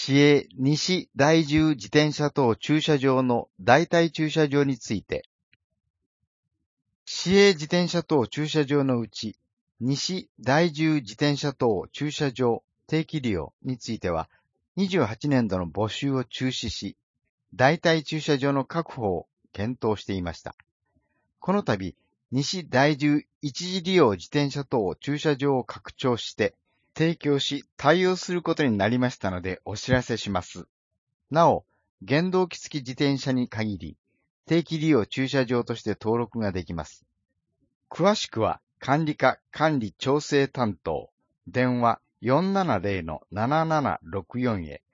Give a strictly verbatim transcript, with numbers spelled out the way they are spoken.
市営西第十自転車等駐車場の代替駐車場について、市営自転車等駐車場のうち、西第十自転車等駐車場定期利用については、にじゅうはちねんどの募集を中止し、代替駐車場の確保を検討していました。この度、西第十一次利用自転車等駐車場を拡張して、提供し対応することになりましたのでお知らせします。なお、原動機付き自転車に限り、定期利用駐車場として登録ができます。詳しくは、管理課管理調整担当、電話 よんななゼロのななななろくよん へ、